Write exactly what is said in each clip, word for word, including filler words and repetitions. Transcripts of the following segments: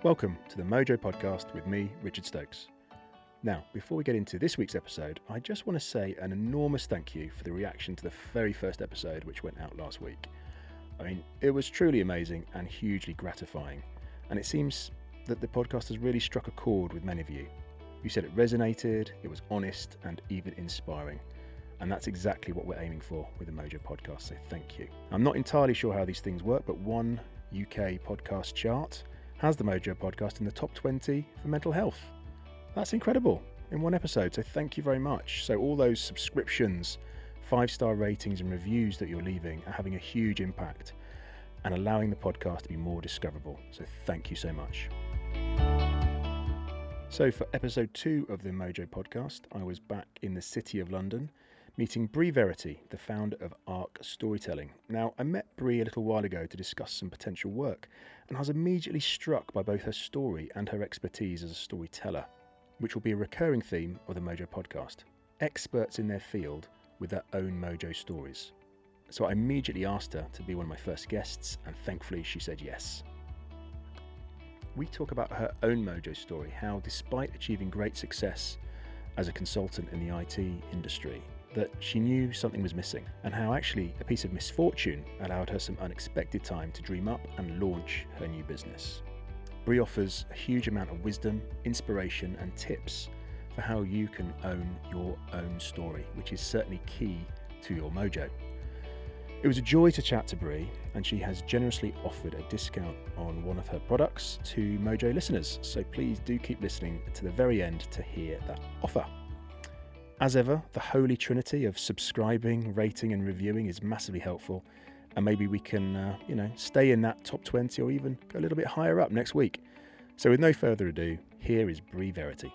Welcome to the Mojo Podcast with me, Richard Stokes. Now, before we get into this week's episode, I just want to say an enormous thank you for the reaction to the very first episode which went out last week. I mean, it was truly amazing and hugely gratifying, and it seems that the podcast has really struck a chord with many of you. You said it resonated, it was honest and even inspiring, and that's exactly what we're aiming for with the Mojo Podcast, so thank you. I'm not entirely sure how these things work, but one U K podcast chart has the Mojo Podcast in the top twenty for mental health. That's incredible in one episode, so thank you very much. So all those subscriptions, five-star ratings and reviews that you're leaving are having a huge impact and allowing the podcast to be more discoverable. So thank you so much. So for episode two of the Mojo Podcast, I was back in the City of London meeting Brie Verity, the founder of Arc Storytelling. Now, I met Brie a little while ago to discuss some potential work, and I was immediately struck by both her story and her expertise as a storyteller, which will be a recurring theme of the Mojo Podcast. Experts in their field with their own Mojo stories. So I immediately asked her to be one of my first guests, and thankfully she said yes. We talk about her own Mojo story, how despite achieving great success as a consultant in the I T industry, that she knew something was missing, and how actually a piece of misfortune allowed her some unexpected time to dream up and launch her new business. Brie offers a huge amount of wisdom, inspiration and tips for how you can own your own story, which is certainly key to your mojo. It was a joy to chat to Brie, and she has generously offered a discount on one of her products to Mojo listeners, so please do keep listening to the very end to hear that offer. As ever, the holy trinity of subscribing, rating and reviewing is massively helpful, and maybe we can, uh, you know, stay in that top twenty or even go a little bit higher up next week. So with no further ado, here is Brie Verity.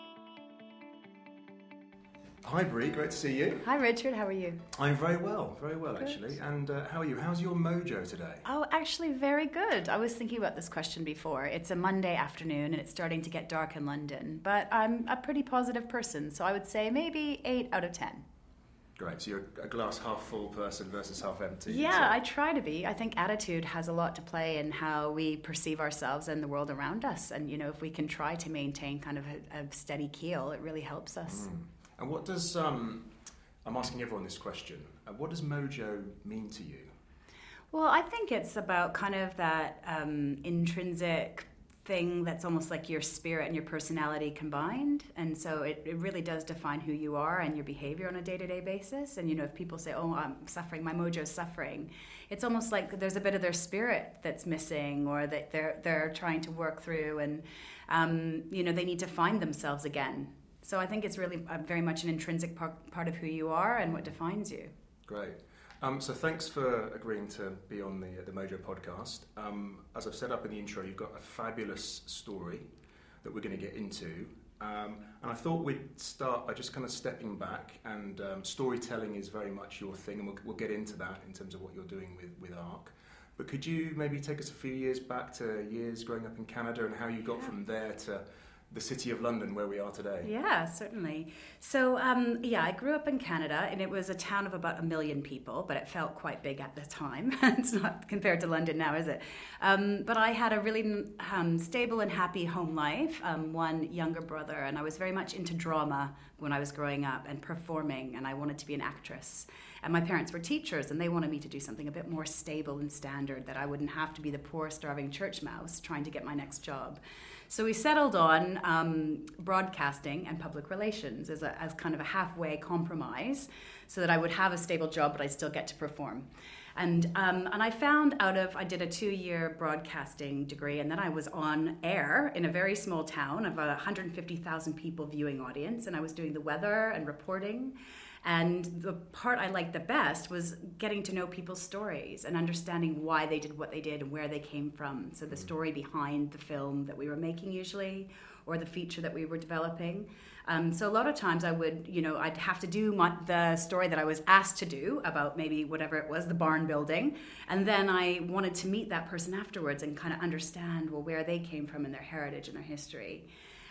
Hi Brie, great to see you. Hi Richard, how are you? I'm very well, very well Good. actually. And uh, how are you? How's your mojo today? Oh, actually very good. I was thinking about this question before. It's a Monday afternoon and it's starting to get dark in London, but I'm a pretty positive person, so I would say maybe eight out of ten. Great, so you're a glass half full person versus half empty. Yeah, so. I try to be. I think attitude has a lot to play in how we perceive ourselves and the world around us. And, you know, if we can try to maintain kind of a, a steady keel, it really helps us. Mm. And what does, um, I'm asking everyone this question, uh, what does mojo mean to you? Well, I think it's about kind of that um, intrinsic thing that's almost like your spirit and your personality combined. And so it, it really does define who you are and your behavior on a day-to-day basis. And, you know, if people say, oh, I'm suffering, my mojo's suffering, it's almost like there's a bit of their spirit that's missing or that they're, they're trying to work through and, um, you know, they need to find themselves again. So I think it's really uh, very much an intrinsic part, part of who you are and what defines you. Great. Um, so thanks for agreeing to be on the the Mojo Podcast. Um, as I've said up in the intro, you've got a fabulous story that we're going to get into. Um, and I thought we'd start by just kind of stepping back, and um, storytelling is very much your thing, and we'll, we'll get into that in terms of what you're doing with, with Arc. But could you maybe take us a few years back to years growing up in Canada and how you got yeah. from there to the City of London where we are today? Yeah, certainly. So, um, yeah, I grew up in Canada, and it was a town of about a million people, but it felt quite big at the time. It's not compared to London now, is it? Um, but I had a really um, stable and happy home life, um, one younger brother, and I was very much into drama when I was growing up and performing, and I wanted to be an actress. And my parents were teachers, and they wanted me to do something a bit more stable and standard, that I wouldn't have to be the poor, starving church mouse trying to get my next job. So we settled on um, broadcasting and public relations as, a, as kind of a halfway compromise so that I would have a stable job, but I'd still get to perform. And um, and I found out of, I did a two-year broadcasting degree, and then I was on air in a very small town of about one hundred fifty thousand people viewing audience, and I was doing the weather and reporting. And the part I liked the best was getting to know people's stories and understanding why they did what they did and where they came from. So the story behind the film that we were making usually, or the feature that we were developing. Um, so a lot of times I would, you know, I'd have to do my, the story that I was asked to do about maybe whatever it was, the barn building. And then I wanted to meet that person afterwards and kind of understand, well, where they came from and their heritage and their history.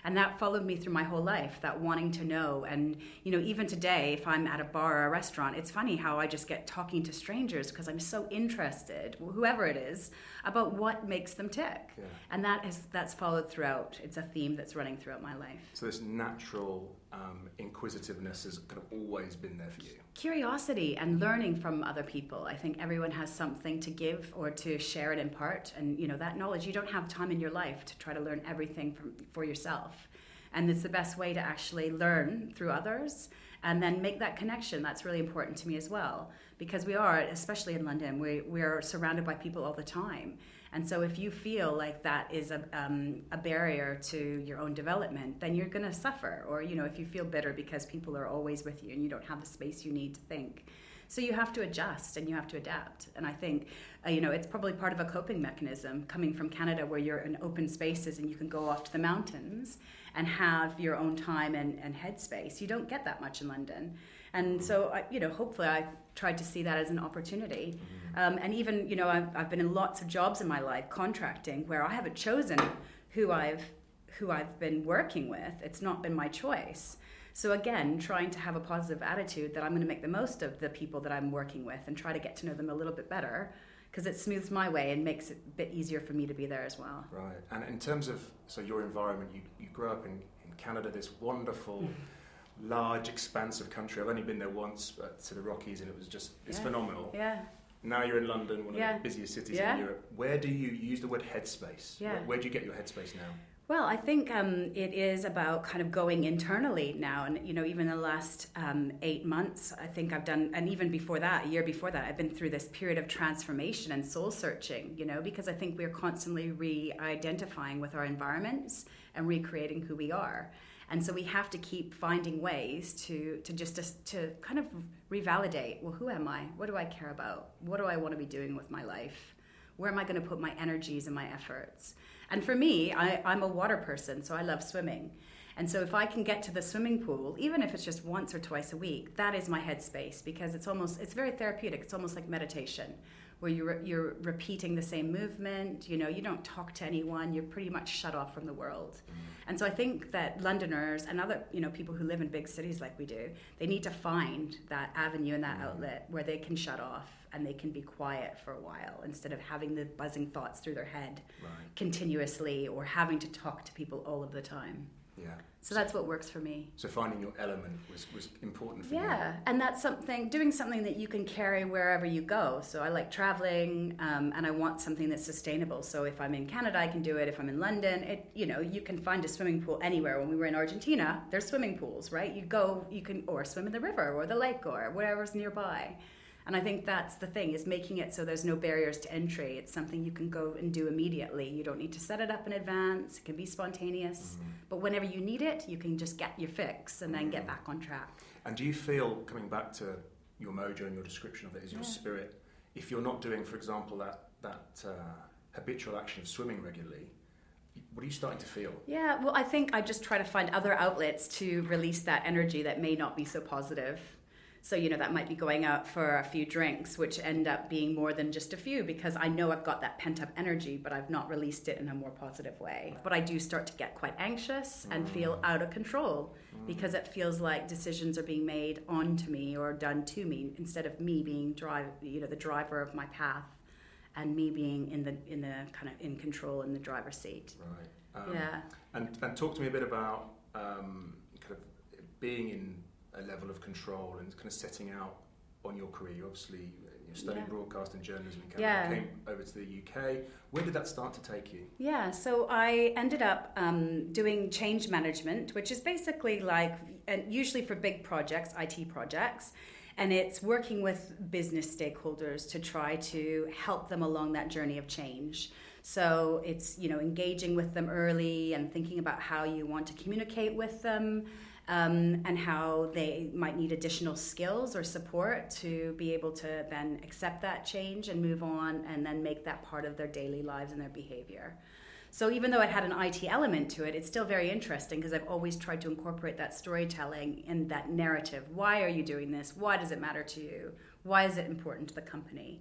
And that followed me through my whole life, that wanting to know. And, you know, even today, if I'm at a bar or a restaurant, it's funny how I just get talking to strangers because I'm so interested, whoever it is, about what makes them tick. Yeah. And that is that's followed throughout. It's a theme that's running throughout my life. So this natural um, inquisitiveness has kind of always been there for you? Curiosity and learning from other people. I think everyone has something to give or to share and impart. And, you know, that knowledge, you don't have time in your life to try to learn everything from, for yourself. And it's the best way to actually learn through others and then make that connection. That's really important to me as well. Because we are, especially in London, we, we're surrounded by people all the time. And so if you feel like that is a, um, a barrier to your own development, then you're going to suffer. Or, you know, if you feel bitter because people are always with you and you don't have the space you need to think. So you have to adjust and you have to adapt. And I think, uh, you know, it's probably part of a coping mechanism coming from Canada where you're in open spaces and you can go off to the mountains and have your own time and, and headspace. You don't get that much in London. And so, I, you know, hopefully I tried to see that as an opportunity. Um, and even, you know, I've, I've been in lots of jobs in my life, contracting, where I haven't chosen who I've who I've been working with. It's not been my choice. So again, trying to have a positive attitude that I'm going to make the most of the people that I'm working with and try to get to know them a little bit better, because it smooths my way and makes it a bit easier for me to be there as well. Right. And in terms of, so your environment, you, you grew up in, in Canada, this wonderful, large, expansive country. I've only been there once, but to the Rockies, and it was just, it's yeah. phenomenal. Yeah. Now you're in London, one yeah. of the busiest cities yeah. in Europe. Where do you, you use the word headspace? Yeah. Where, where do you get your headspace now? Well, I think um, it is about kind of going internally now. And, you know, even the last um, eight months, I think I've done, and even before that, a year before that, I've been through this period of transformation and soul searching, you know, because I think we're constantly re-identifying with our environments and recreating who we are. And so we have to keep finding ways to, to just to, to kind of revalidate, well, who am I? What do I care about? What do I want to be doing with my life? Where am I going to put my energies and my efforts? And for me, I, I'm a water person, so I love swimming. And so if I can get to the swimming pool, even if it's just once or twice a week, that is my headspace, because it's almost, it's very therapeutic. It's almost like meditation, where you're, you're repeating the same movement. You know, you don't talk to anyone. You're pretty much shut off from the world. And so I think that Londoners and other, you know, people who live in big cities like we do, they need to find that avenue and that outlet where they can shut off and they can be quiet for a while instead of having the buzzing thoughts through their head right. continuously or having to talk to people all of the time. Yeah. So, so that's what works for me. So finding your element was, was important for yeah. you. Yeah, and that's something, doing something that you can carry wherever you go. So I like traveling, um, and I want something that's sustainable. So if I'm in Canada, I can do it. If I'm in London, it you know, you can find a swimming pool anywhere. When we were in Argentina, there's swimming pools, right? You go, you can, or swim in the river or the lake or whatever's nearby. And I think that's the thing, is making it so there's no barriers to entry. It's something you can go and do immediately. You don't need to set it up in advance. It can be spontaneous. Mm-hmm. But whenever you need it, you can just get your fix and then mm-hmm. get back on track. And do you feel, coming back to your mojo and your description of it, is your yeah. spirit, if you're not doing, for example, that, that uh, habitual action of swimming regularly, what are you starting to feel? Yeah, well, I think I just try to find other outlets to release that energy that may not be so positive. So, you know, that might be going out for a few drinks, which end up being more than just a few, because I know I've got that pent-up energy, but I've not released it in a more positive way. But I do start to get quite anxious and feel out of control, because it feels like decisions are being made onto me or done to me, instead of me being drive, you know, the driver of my path, and me being in the in the kind of in control in the driver's seat. Right. Um, yeah. And and talk to me a bit about um, kind of being in a level of control and kind of setting out on your career. You obviously you're studying yeah. broadcast and journalism in Canada, yeah. came over to the U K. When did that start to take you? Yeah, so I ended up um, doing change management, which is basically like, and usually for big projects, I T projects, and it's working with business stakeholders to try to help them along that journey of change. So it's, you know, engaging with them early and thinking about how you want to communicate with them, Um, and how they might need additional skills or support to be able to then accept that change and move on and then make that part of their daily lives and their behavior. So even though it had an I T element to it, it's still very interesting, because I've always tried to incorporate that storytelling and that narrative. Why are you doing this? Why does it matter to you? Why is it important to the company?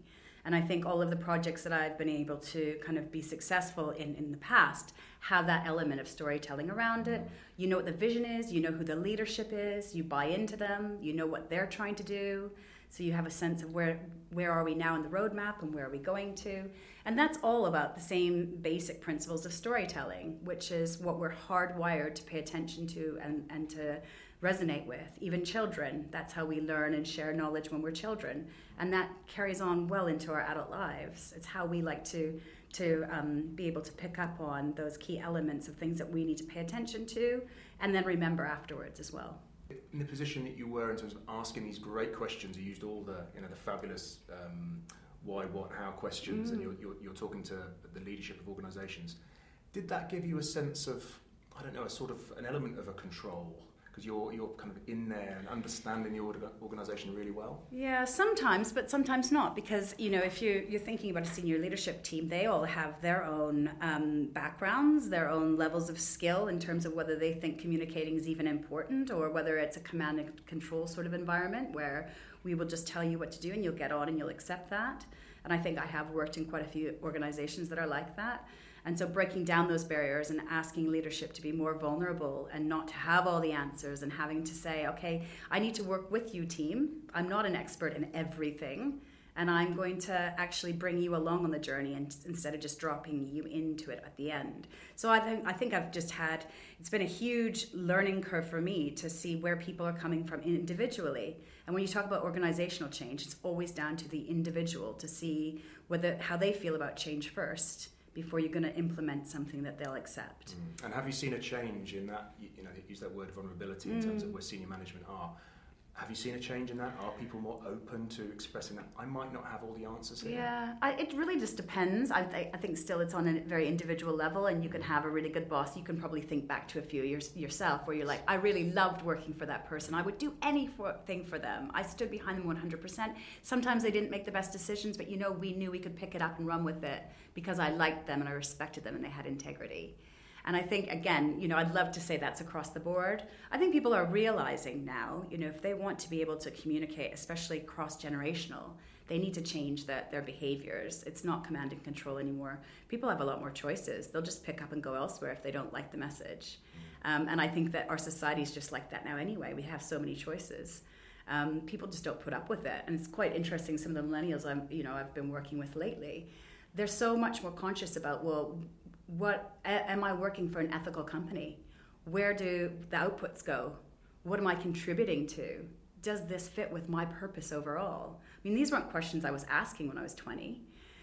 And I think all of the projects that I've been able to kind of be successful in in the past have that element of storytelling around it. You know what the vision is, you know who the leadership is, you buy into them, you know what they're trying to do. So you have a sense of where where are we now in the roadmap and where are we going to. And that's all about the same basic principles of storytelling, which is what we're hardwired to pay attention to and, and to resonate with. Even children, that's how we learn and share knowledge when we're children. And that carries on well into our adult lives. It's how we like to to um, be able to pick up on those key elements of things that we need to pay attention to and then remember afterwards as well. In the position that you were in terms of asking these great questions, you used all the you know the fabulous um, why, what, how questions, mm. and you're, you're you're talking to the leadership of organisations. Did that give you a sense of, I don't know, a sort of an element of a control? Because you're you're kind of in there and understanding the organisation really well. Yeah, sometimes, but sometimes not. Because you know, if you you're thinking about a senior leadership team, they all have their own um, backgrounds, their own levels of skill in terms of whether they think communicating is even important, or whether it's a command and control sort of environment where we will just tell you what to do and you'll get on and you'll accept that. And I think I have worked in quite a few organizations that are like that. And so breaking down those barriers and asking leadership to be more vulnerable and not to have all the answers and having to say, okay, I need to work with you, team. I'm not an expert in everything. And I'm going to actually bring you along on the journey and instead of just dropping you into it at the end. So I think I think I've just had, it's been a huge learning curve for me to see where people are coming from individually. And when you talk about organizational change, it's always down to the individual to see whether how they feel about change first, before you're going to implement something that they'll accept. Mm. And have you seen a change in that, you know, use that word vulnerability in mm. terms of where senior management are? Have you seen a change in that? Are people more open to expressing that? I might not have all the answers here. Yeah, I, it really just depends. I, th- I think still it's on a very individual level, and you can have a really good boss. You can probably think back to a few years yourself where you're like, I really loved working for that person. I would do anything for them. I stood behind them one hundred percent. Sometimes they didn't make the best decisions, but you know, we knew we could pick it up and run with it because I liked them and I respected them and they had integrity. And I think, again, you know, I'd love to say that's across the board. I think people are realizing now, you know, if they want to be able to communicate, especially cross-generational, they need to change that their behaviors. It's not command and control anymore. People have a lot more choices. They'll just pick up and go elsewhere if they don't like the message. Um, and I think that our society is just like that now anyway. We have so many choices. Um, people just don't put up with it. And it's quite interesting, some of the millennials I'm, you know, I've been working with lately, they're so much more conscious about, well, what am I working for an ethical company? Where do the outputs go? What am I contributing to? Does this fit with my purpose overall? I mean, these weren't questions I was asking when I was twenty.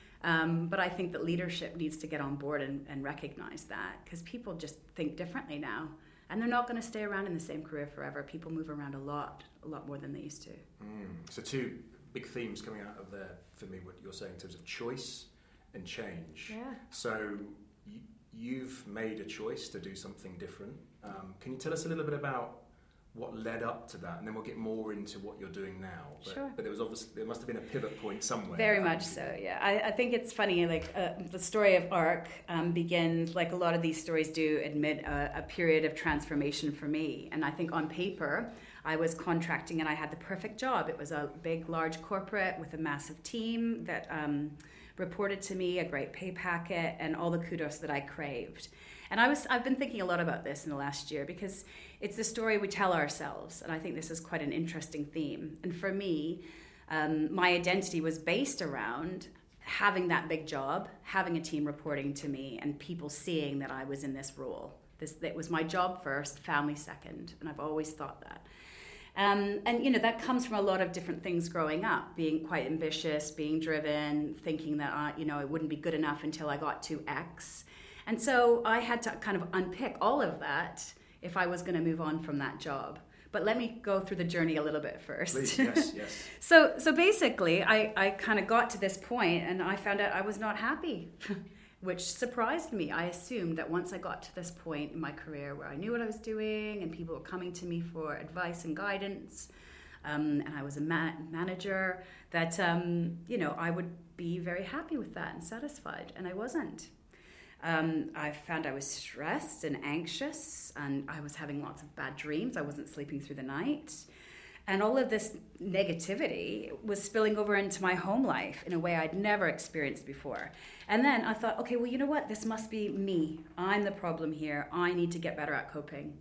Um, but I think that leadership needs to get on board and, and recognize that, because people just think differently now. And they're not going to stay around in the same career forever. People move around a lot, a lot more than they used to. Mm. So two big themes coming out of there for me, what you're saying in terms of choice and change. Yeah. So you've made a choice to do something different. Um, can you tell us a little bit about what led up to that, and then we'll get more into what you're doing now? But, sure. But there was obviously there must have been a pivot point somewhere. Very much so, yeah. I, I think it's funny. Like uh, the story of ARC um, begins, like a lot of these stories do, admit a, a period of transformation for me. And I think on paper, I was contracting, and I had the perfect job. It was a big, large corporate with a massive team that Um, reported to me, a great pay packet, and all the kudos that I craved. And I was, I've been thinking a lot about this in the last year, because it's the story we tell ourselves, and I think this is quite an interesting theme. And for me, um, my identity was based around having that big job, having a team reporting to me, and people seeing that I was in this role. This, it was my job first, family second, and I've always thought that. Um, and, you know, that comes from a lot of different things growing up, being quite ambitious, being driven, thinking that, uh, you know, it wouldn't be good enough until I got to X. And so I had to kind of unpick all of that if I was going to move on from that job. But let me go through the journey a little bit first. Please, yes, yes. so, so basically, I, I kind of got to this point and I found out I was not happy. Which surprised me. I assumed that once I got to this point in my career where I knew what I was doing and people were coming to me for advice and guidance, um, and I was a ma- manager, that, um, you know, I would be very happy with that and satisfied, and I wasn't. Um, I found I was stressed and anxious, and I was having lots of bad dreams. I wasn't sleeping through the night. And all of this negativity was spilling over into my home life in a way I'd never experienced before. And then I thought, okay, well, you know what? This must be me. I'm the problem here. I need to get better at coping.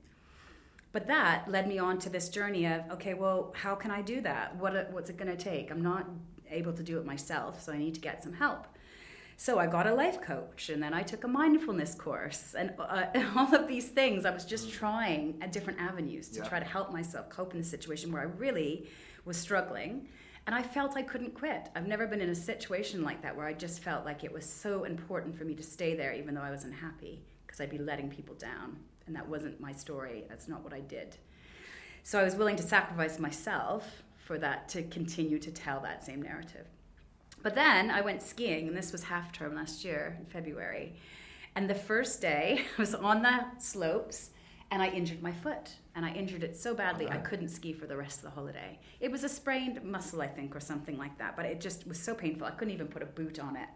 But that led me on to this journey of, okay, well, how can I do that? What What's it going to take? I'm not able to do it myself, so I need to get some help. So I got a life coach, and then I took a mindfulness course, and uh, all of these things. I was just trying at different avenues to yeah. try to help myself cope in a situation where I really was struggling, and I felt I couldn't quit. I've never been in a situation like that where I just felt like it was so important for me to stay there even though I was unhappy, because I'd be letting people down, and that wasn't my story. That's not what I did. So I was willing to sacrifice myself for that, to continue to tell that same narrative. But then I went skiing, and this was half term last year in February. And the first day, I was on the slopes, and I injured my foot. And I injured it so badly, I couldn't ski for the rest of the holiday. It was a sprained muscle, I think, or something like that. But it just was so painful, I couldn't even put a boot on it.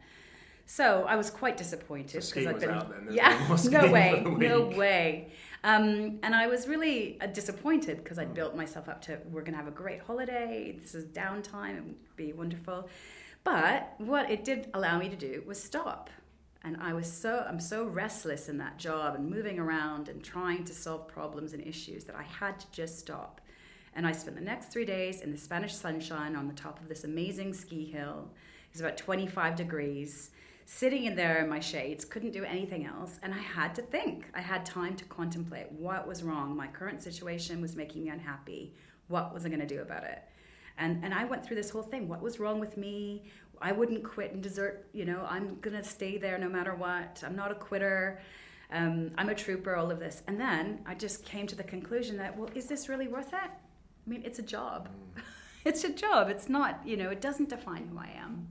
So I was quite disappointed. So skiing I'd was been, out then? Yeah, no way, no way. Um, and I was really uh, disappointed because I'd built myself up to, we're going to have a great holiday. This is downtime. It would be wonderful. But what it did allow me to do was stop. And I was so, I'm so restless in that job and moving around and trying to solve problems and issues that I had to just stop. And I spent the next three days in the Spanish sunshine on the top of this amazing ski hill. It was about twenty-five degrees, sitting in there in my shades, couldn't do anything else. And I had to think. I had time to contemplate what was wrong. My current situation was making me unhappy. What was I going to do about it? And and I went through this whole thing. What was wrong with me? I wouldn't quit and desert, you know, I'm going to stay there no matter what. I'm not a quitter. Um, I'm a trooper, all of this. And then I just came to the conclusion that, well, is this really worth it? I mean, it's a job. Mm. It's a job. It's not, you know, it doesn't define who I am.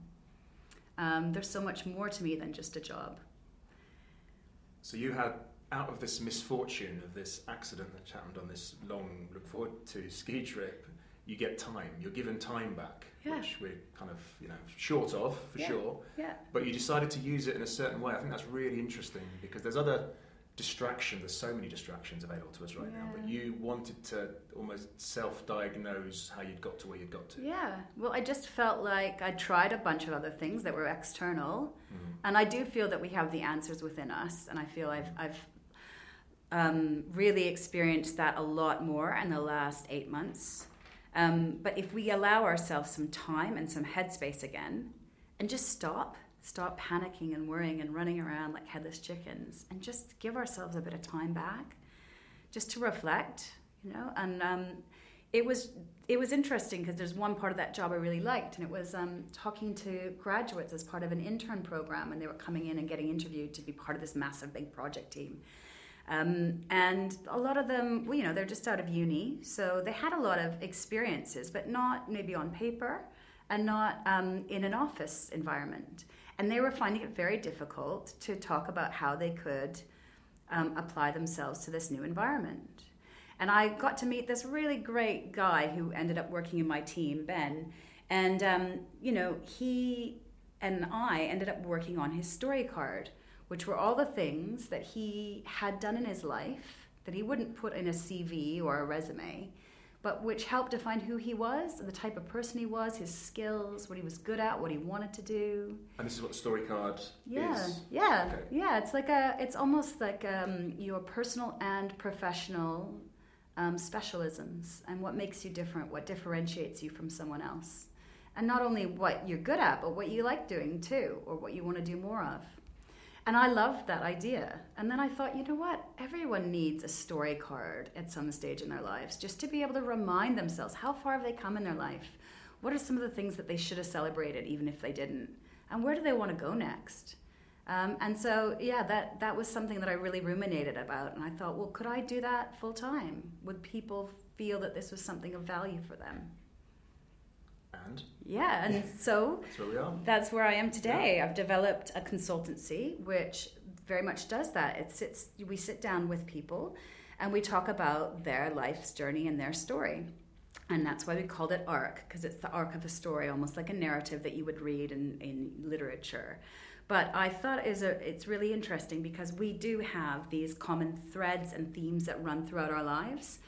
Um, there's so much more to me than just a job. So you had, out of this misfortune of this accident that happened on this long, look forward to ski trip, you get time. You're given time back, yeah. which we're kind of, you know, short of, for yeah. sure. Yeah. But you decided to use it in a certain way. I think that's really interesting because there's other distractions. There's so many distractions available to us right yeah. now. But you wanted to almost self-diagnose how you'd got to where you'd got to. Yeah. Well, I just felt like I tried a bunch of other things that were external. Mm-hmm. And I do feel that we have the answers within us. And I feel I've... I've um, really experienced that a lot more in the last eight months. Um, but if we allow ourselves some time and some headspace again, and just stop, stop panicking and worrying and running around like headless chickens, and just give ourselves a bit of time back, just to reflect, you know. And um, it was it was interesting because there's one part of that job I really liked, and it was um, talking to graduates as part of an intern program, and they were coming in and getting interviewed to be part of this massive big project team. Um, and a lot of them, well, you know, they're just out of uni, so they had a lot of experiences, but not maybe on paper and not um, in an office environment. And they were finding it very difficult to talk about how they could um, apply themselves to this new environment. And I got to meet this really great guy who ended up working in my team, Ben, and, um, you know, he and I ended up working on his story card, which were all the things that he had done in his life that he wouldn't put in a C V or a resume, but which helped define who he was, the type of person he was, his skills, what he was good at, what he wanted to do. And this is what the story card yeah, is? Yeah, okay. yeah. It's like a, it's almost like um, your personal and professional um, specialisms and what makes you different, what differentiates you from someone else. And not only what you're good at, but what you like doing too, or what you want to do more of. And I loved that idea. And then I thought, you know what? Everyone needs a story card at some stage in their lives just to be able to remind themselves how far have they come in their life? What are some of the things that they should have celebrated even if they didn't? And where do they want to go next? Um, and so, yeah, that, that was something that I really ruminated about. And I thought, well, could I do that full time? Would people feel that this was something of value for them? And? Yeah, and so that's where we are. That's where I am today. Yeah. I've developed a consultancy which very much does that. It sits, we sit down with people and we talk about their life's journey and their story. And that's why we called it ARC, because it's the arc of a story, almost like a narrative that you would read in, in literature. But I thought is a, it's really interesting because we do have these common threads and themes that run throughout our lives.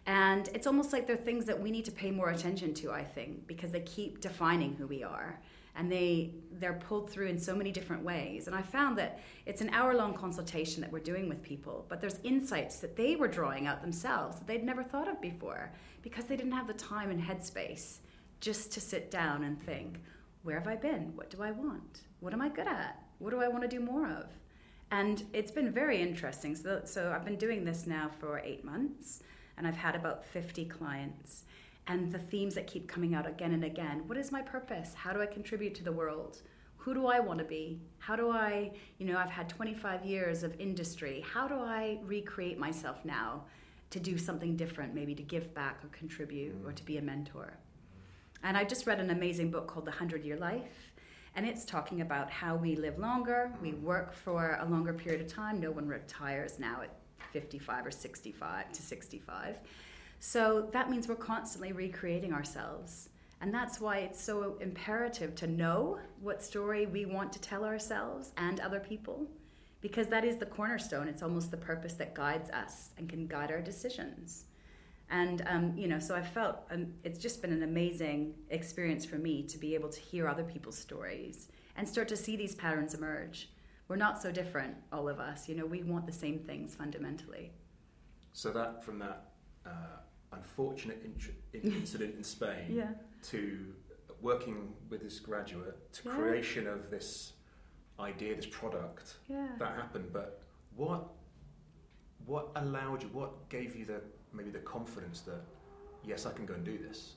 And it's almost like they're things that we need to pay more attention to, I think, because they keep defining who we are. And they, they're pulled through in so many different ways. And I found that it's an hour-long consultation that we're doing with people, but there's insights that they were drawing out themselves that they'd never thought of before because they didn't have the time and headspace just to sit down and think, where have I been? What do I want? What am I good at? What do I want to do more of? And it's been very interesting. So, so I've been doing this now for eight months, and I've had about fifty clients. And the themes that keep coming out again and again. What is my purpose? How do I contribute to the world? Who do I want to be? How do I, you know, I've had twenty-five years of industry. How do I recreate myself now to do something different, maybe to give back or contribute or to be a mentor? And I just read an amazing book called The Hundred-Year Life. And it's talking about how we live longer, we work for a longer period of time. No one retires now at fifty-five or sixty-five to sixty-five. So that means we're constantly recreating ourselves. And that's why it's so imperative to know what story we want to tell ourselves and other people, because that is the cornerstone. It's almost the purpose that guides us and can guide our decisions. And, um, you know, so I felt um, it's just been an amazing experience for me to be able to hear other people's stories and start to see these patterns emerge. We're not so different, all of us. You know, we want the same things fundamentally. So that, from that uh, unfortunate int- incident in Spain yeah. to working with this graduate, to yeah. creation of this idea, this product, yeah. that happened. But what what allowed you, what gave you the maybe the confidence that, yes, I can go and do this?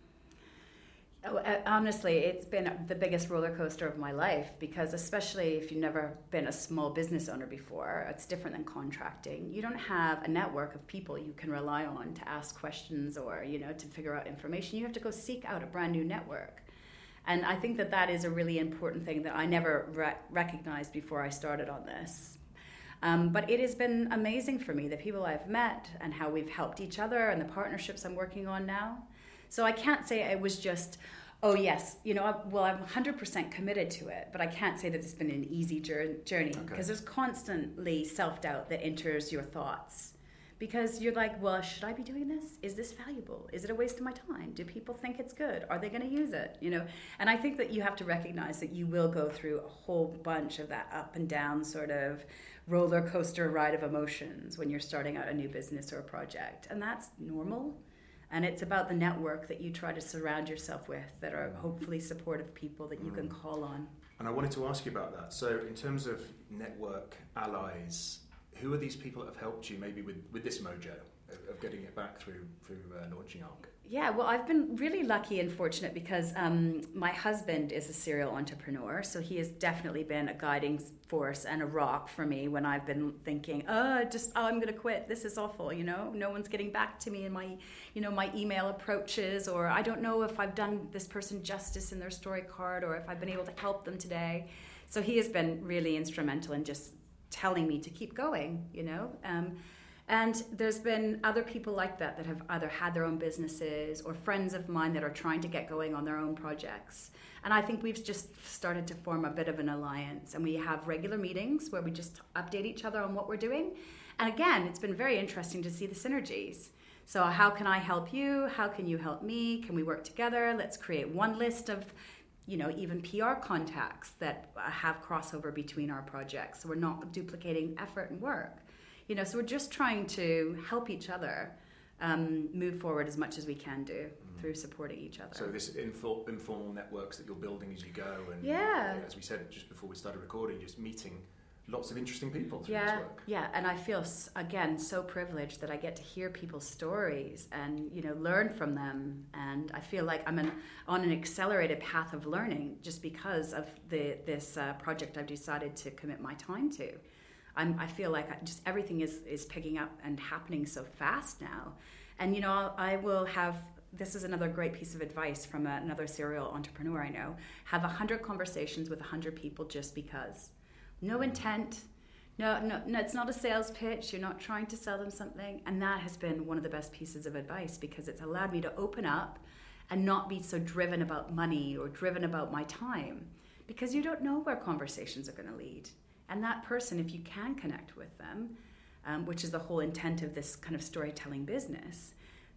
Oh, uh, honestly, it's been the biggest roller coaster of my life, because especially if you've never been a small business owner before, it's different than contracting. You don't have a network of people you can rely on to ask questions or, you know, to figure out information. You have to go seek out a brand new network. And I think that that is a really important thing that I never re- recognized before I started on this. Um, but it has been amazing for me, the people I've met and how we've helped each other and the partnerships I'm working on now. So I can't say it was just, oh yes, you know, well, I'm one hundred percent committed to it, but I can't say that it's been an easy journey, because okay. there's constantly self-doubt that enters your thoughts. Because you're like, well, should I be doing this? Is this valuable? Is it a waste of my time? Do people think it's good? Are they going to use it? You know, and I think that you have to recognize that you will go through a whole bunch of that up and down sort of roller coaster ride of emotions when you're starting out a new business or a project. And that's normal. And it's about the network that you try to surround yourself with that are hopefully supportive people that you mm. can call on. And I wanted to ask you about that. So in terms of network, allies, who are these people that have helped you maybe with, with this mojo of, of getting it back through through uh, launching ARC? Yeah, well, I've been really lucky and fortunate because um, my husband is a serial entrepreneur, so he has definitely been a guiding force and a rock for me when I've been thinking, oh, just oh, I'm going to quit. This is awful, you know. No one's getting back to me in my, you know, my email approaches, or I don't know if I've done this person justice in their story card, or if I've been able to help them today. So he has been really instrumental in just telling me to keep going, you know. Um, And there's been other people like that that have either had their own businesses or friends of mine that are trying to get going on their own projects. And I think we've just started to form a bit of an alliance. And we have regular meetings where we just update each other on what we're doing. And again, it's been very interesting to see the synergies. So how can I help you? How can you help me? Can we work together? Let's create one list of, you know, even P R contacts that have crossover between our projects. So we're not duplicating effort and work. You know, so we're just trying to help each other um, move forward as much as we can do mm. through supporting each other. So this info, informal networks that you're building as you go, and yeah. as we said just before we started recording, just meeting lots of interesting people through yeah, this work. Yeah, and I feel, again, so privileged that I get to hear people's stories and, you know, learn from them. And I feel like I'm an, on an accelerated path of learning just because of the this uh, project I've decided to commit my time to. I'm, I feel like just everything is, is picking up and happening so fast now. And, you know, I'll, I will have, this is another great piece of advice from a, another serial entrepreneur I know, have one hundred conversations with one hundred people just because. No intent, no, no, no, it's not a sales pitch, you're not trying to sell them something. And that has been one of the best pieces of advice because it's allowed me to open up and not be so driven about money or driven about my time, because you don't know where conversations are going to lead. And that person, if you can connect with them, um, which is the whole intent of this kind of storytelling business,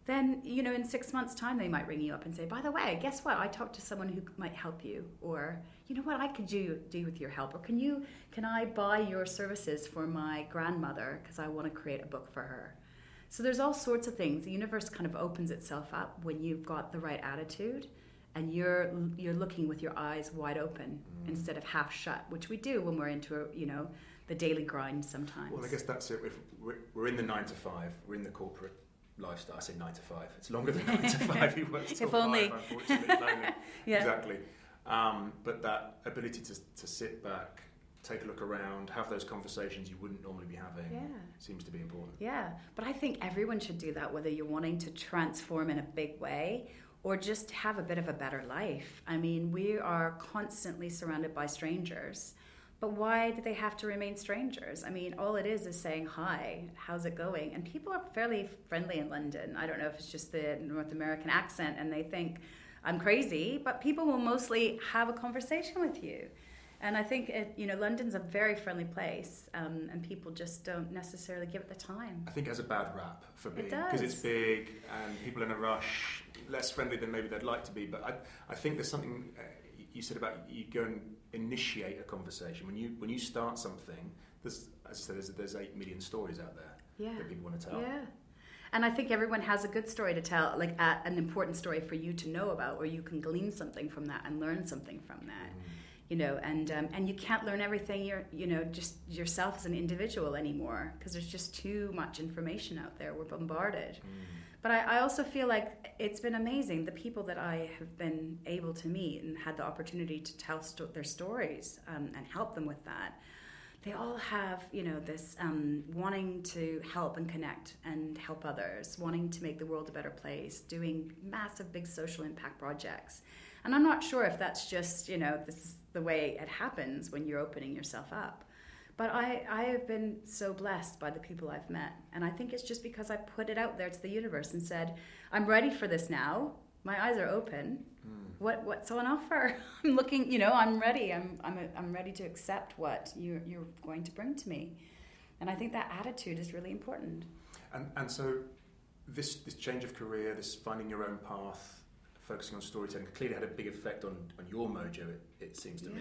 then, you know, in six months' time, they might ring you up and say, by the way, guess what? I talked to someone who might help you. Or, you know what, I could do, do with your help. Or can you, can I buy your services for my grandmother because I want to create a book for her? So there's all sorts of things. The universe kind of opens itself up when you've got the right attitude and you're you're looking with your eyes wide open mm. instead of half shut, which we do when we're into, a, you know, the daily grind sometimes. Well, I guess that's it. If we're in the nine to five, we're in the corporate lifestyle. I say nine to five. It's longer than nine to five. He works till if only. five, unfortunately. Yeah. Exactly. Um, but that ability to to sit back, take a look around, have those conversations you wouldn't normally be having yeah. seems to be important. Yeah, but I think everyone should do that, whether you're wanting to transform in a big way or just have a bit of a better life. I mean, we are constantly surrounded by strangers, but why do they have to remain strangers? I mean, all it is is saying, hi, how's it going? And people are fairly friendly in London. I don't know if it's just the North American accent and they think I'm crazy, but people will mostly have a conversation with you. And I think, it, you know, London's a very friendly place, um, and people just don't necessarily give it the time. I think it has a bad rap for being, it does. because it's big and people in a rush, less friendly than maybe they'd like to be. But I, I think there's something uh, you said about you go and initiate a conversation. When you when you start something, there's, as I said, there's, there's eight million stories out there yeah. that people want to tell. Yeah. And I think everyone has a good story to tell, like uh, an important story for you to know about, or you can glean something from that and learn something from that. Mm. You know, and um, and you can't learn everything you're, you know, just yourself as an individual anymore because there's just too much information out there. We're bombarded. Mm. But I, I also feel like it's been amazing, the people that I have been able to meet and had the opportunity to tell sto- their stories um, and help them with that. They all have, you know, this um, wanting to help and connect and help others, wanting to make the world a better place, doing massive, big social impact projects. And I'm not sure if that's just, you know, this is the way it happens when you're opening yourself up. But I, I have been so blessed by the people I've met. And I think it's just because I put it out there to the universe and said, I'm ready for this now. My eyes are open. Mm. What what's on offer? I'm looking, you know, I'm ready. I'm I'm a, I'm ready to accept what you're you're going to bring to me. And I think that attitude is really important. And and so this this change of career, this finding your own path, focusing on storytelling, clearly had a big effect on, on your mojo, it, it seems to yeah. me.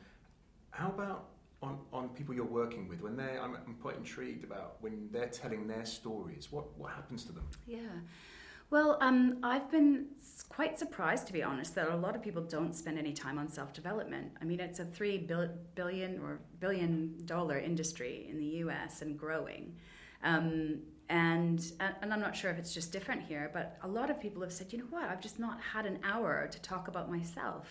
How about on, on people you're working with? When they're, I'm, I'm quite intrigued about when they're telling their stories, what, what happens to them? Yeah. Well, um, I've been quite surprised, to be honest, that a lot of people don't spend any time on self-development. I mean, it's a three billion or billion dollar industry in the U S and growing. Um, And and I'm not sure if it's just different here, but a lot of people have said, you know what, I've just not had an hour to talk about myself,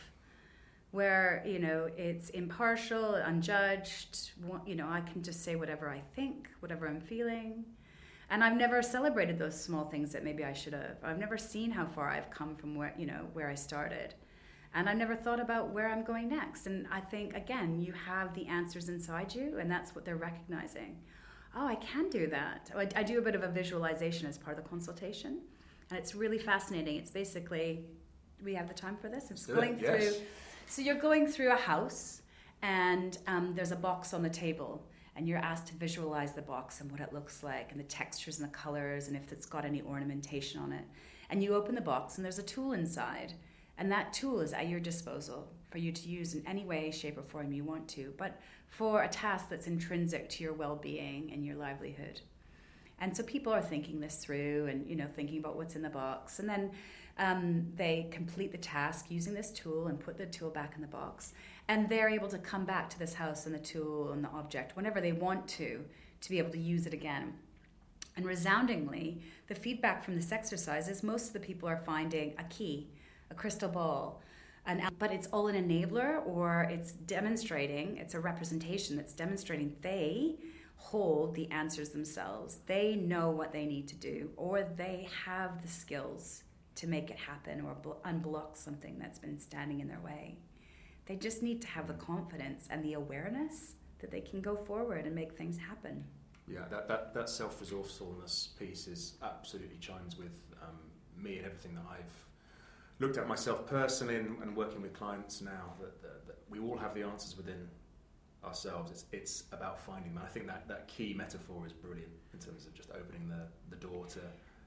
where, you know, it's impartial, unjudged, you know, I can just say whatever I think, whatever I'm feeling. And I've never celebrated those small things that maybe I should have. I've never seen how far I've come from where, you know, where I started. And I've never thought about where I'm going next. And I think, again, you have the answers inside you, and that's what they're recognizing. Oh, I can do that. I, I do a bit of a visualization as part of the consultation, and it's really fascinating. It's basically, we have the time for this? It's Good, going yes. through, so you're going through a house, and um, there's a box on the table, and you're asked to visualize the box and what it looks like, and the textures and the colors, and if it's got any ornamentation on it. And you open the box, and there's a tool inside, and that tool is at your disposal for you to use in any way, shape, or form you want to, but for a task that's intrinsic to your well-being and your livelihood. And so people are thinking this through and, you know, thinking about what's in the box. And then um, they complete the task using this tool and put the tool back in the box. And they're able to come back to this house and the tool and the object whenever they want to, to be able to use it again. And resoundingly, the feedback from this exercise is most of the people are finding a key, a crystal ball, An, but it's all an enabler, or it's demonstrating, it's a representation that's demonstrating they hold the answers themselves. They know what they need to do, or they have the skills to make it happen or blo- unblock something that's been standing in their way. They just need to have the confidence and the awareness that they can go forward and make things happen. Yeah, that, that, that self-resourcefulness piece is absolutely chimes with um, me and everything that I've looked at myself personally and, and working with clients now, that, that, that we all have the answers within ourselves. It's it's about finding them. I think that, that key metaphor is brilliant in terms of just opening the, the door to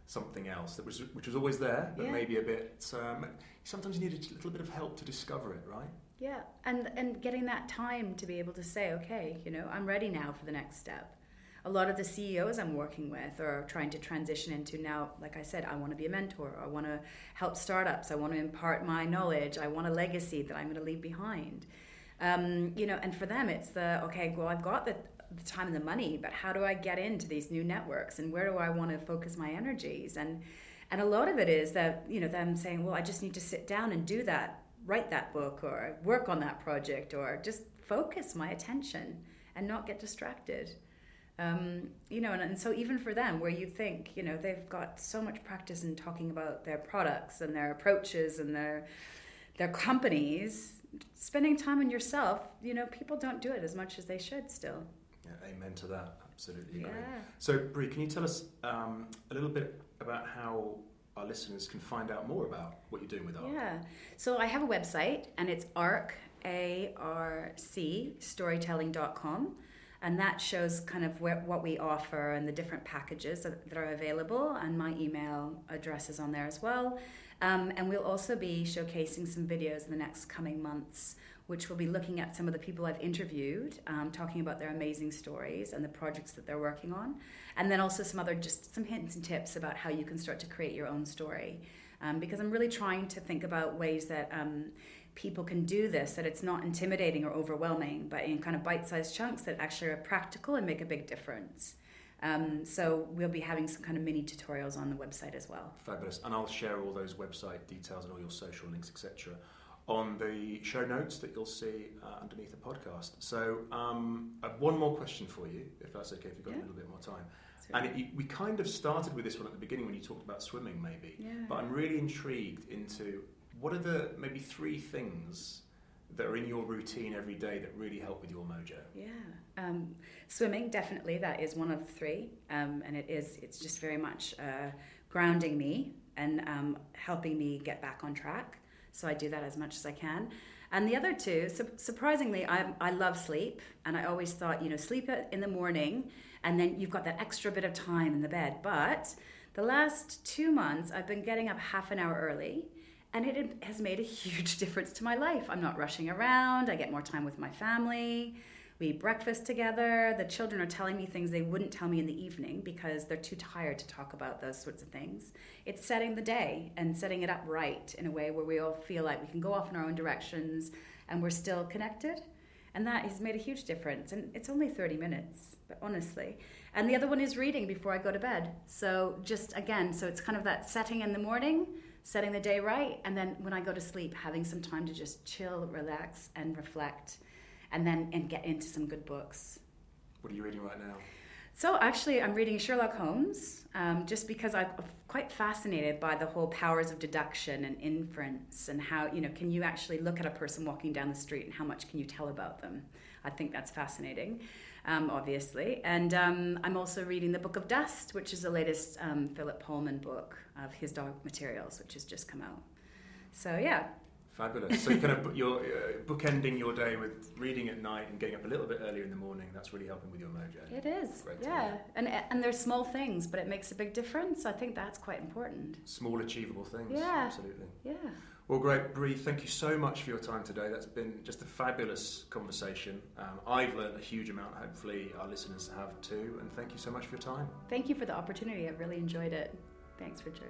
something else that was which was always there, but yeah. maybe a bit. Um, sometimes you need a little bit of help to discover it, right? Yeah, and and getting that time to be able to say, okay, you know, I'm ready now for the next step. A lot of the C E Os I'm working with are trying to transition into now, like I said, I want to be a mentor. I want to help startups. I want to impart my knowledge. I want a legacy that I'm going to leave behind. Um, you know, and for them, it's the, okay, well, I've got the, the time and the money, but how do I get into these new networks, and where do I want to focus my energies? And and a lot of it is that, you know, them saying, well, I just need to sit down and do that, write that book, or work on that project, or just focus my attention and not get distracted. Um, you know, and, and so even for them, where you think, you know, they've got so much practice in talking about their products and their approaches and their their companies, spending time on yourself, you know, people don't do it as much as they should still. Yeah, amen to that. Absolutely agree. Yeah. So, Bree, can you tell us um, a little bit about how our listeners can find out more about what you're doing with ARC? Yeah. So I have a website, and it's ARC, A R C, storytelling dot com. And that shows kind of where, what we offer and the different packages that, that are available. And my email address is on there as well. Um, and we'll also be showcasing some videos in the next coming months, which will be looking at some of the people I've interviewed, um, talking about their amazing stories and the projects that they're working on. And then also some other, just some hints and tips about how you can start to create your own story. Um, because I'm really trying to think about ways that um, people can do this, that it's not intimidating or overwhelming, but in kind of bite-sized chunks that actually are practical and make a big difference. Um, so we'll be having some kind of mini tutorials on the website as well. Fabulous. And I'll share all those website details and all your social links, et cetera, on the show notes that you'll see uh, underneath the podcast. So um, I have one more question for you, if that's okay, if you've got Yeah. a little bit more time. Really And it, we kind of started with this one at the beginning when you talked about swimming, maybe. Yeah. But I'm really intrigued into what are the maybe three things that are in your routine every day that really help with your mojo? Yeah, um, swimming, definitely, that is one of the three, um, and it is, it's just very much uh, grounding me and um, helping me get back on track, so I do that as much as I can. And the other two, su- surprisingly, I, I love sleep, and I always thought, you know, sleep in the morning, and then you've got that extra bit of time in the bed, but the last two months, I've been getting up half an hour early, and it has made a huge difference to my life. I'm not rushing around. I get more time with my family. We eat breakfast together. The children are telling me things they wouldn't tell me in the evening because they're too tired to talk about those sorts of things. It's setting the day and setting it up right in a way where we all feel like we can go off in our own directions and we're still connected. And that has made a huge difference. And it's only thirty minutes, but honestly. And the other one is reading before I go to bed. So just, again, so it's kind of that setting in the morning, setting the day right, and then when I go to sleep, having some time to just chill, relax, and reflect, and then and get into some good books. What are you reading right now? So actually, I'm reading Sherlock Holmes, um, just because I'm quite fascinated by the whole powers of deduction and inference, and how, you know, can you actually look at a person walking down the street and how much can you tell about them? I think that's fascinating, um, obviously. And um, I'm also reading The Book of Dust, which is the latest um, Philip Pullman book of his Dark Materials, which has just come out. So yeah. Fabulous. So kind of you're uh, bookending your day with reading at night and getting up a little bit earlier in the morning. That's really helping with your mojo. It is. Great to Yeah. hear. And and they're small things, but it makes a big difference. I think that's quite important. Small achievable things. Yeah. Absolutely. Yeah. Well, great, Bree. Thank you so much for your time today. That's been just a fabulous conversation. Um, I've learned a huge amount. Hopefully, our listeners have too. And thank you so much for your time. Thank you for the opportunity. I really enjoyed it. Thanks, Richard.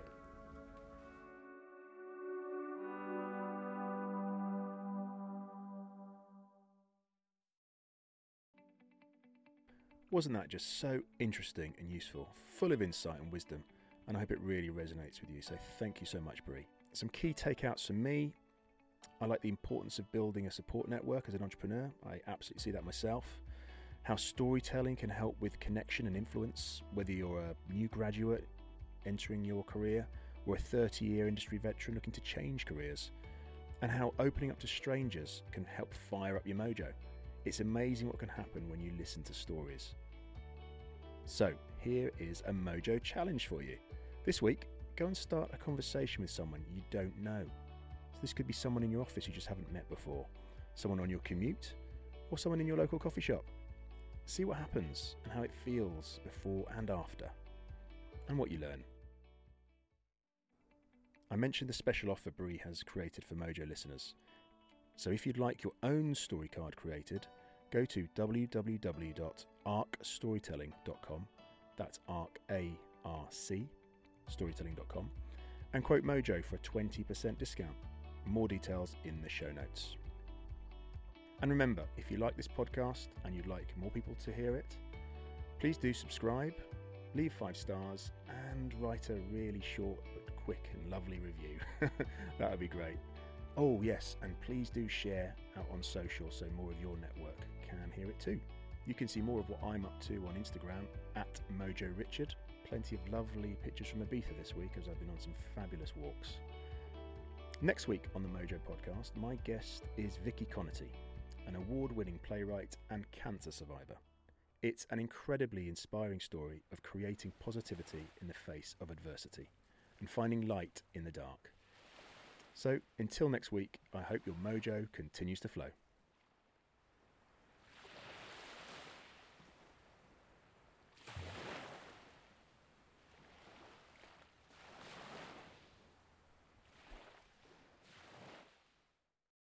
Wasn't that just so interesting and useful, full of insight and wisdom? And I hope it really resonates with you. So thank you so much, Bree. Some key takeouts from me. I like the importance of building a support network as an entrepreneur. I absolutely see that myself. How storytelling can help with connection and influence, whether you're a new graduate entering your career or a thirty-year industry veteran looking to change careers. And how opening up to strangers can help fire up your mojo. It's amazing what can happen when you listen to stories. So, here is a mojo challenge for you. This week, go and start a conversation with someone you don't know. So this could be someone in your office you just haven't met before, someone on your commute, or someone in your local coffee shop. See what happens and how it feels before and after, and what you learn. I mentioned the special offer Bree has created for Mojo listeners. So if you'd like your own story card created, go to w w w dot arc storytelling dot com, that's arc, A R C, storytelling dot com, and quote Mojo for a twenty percent discount. More details in the show notes. And remember, if you like this podcast and you'd like more people to hear it, please do subscribe, leave five stars, and write a really short but quick and lovely review. That would be great. Oh yes, and please do share out on social so more of your network can hear it too. You can see more of what I'm up to on Instagram at Mojo Richard. Plenty of lovely pictures from Ibiza this week as I've been on some fabulous walks. Next week on the Mojo podcast, my guest is Vicky Connerty, an award-winning playwright and cancer survivor. It's an incredibly inspiring story of creating positivity in the face of adversity and finding light in the dark. So, until next week, I hope your mojo continues to flow.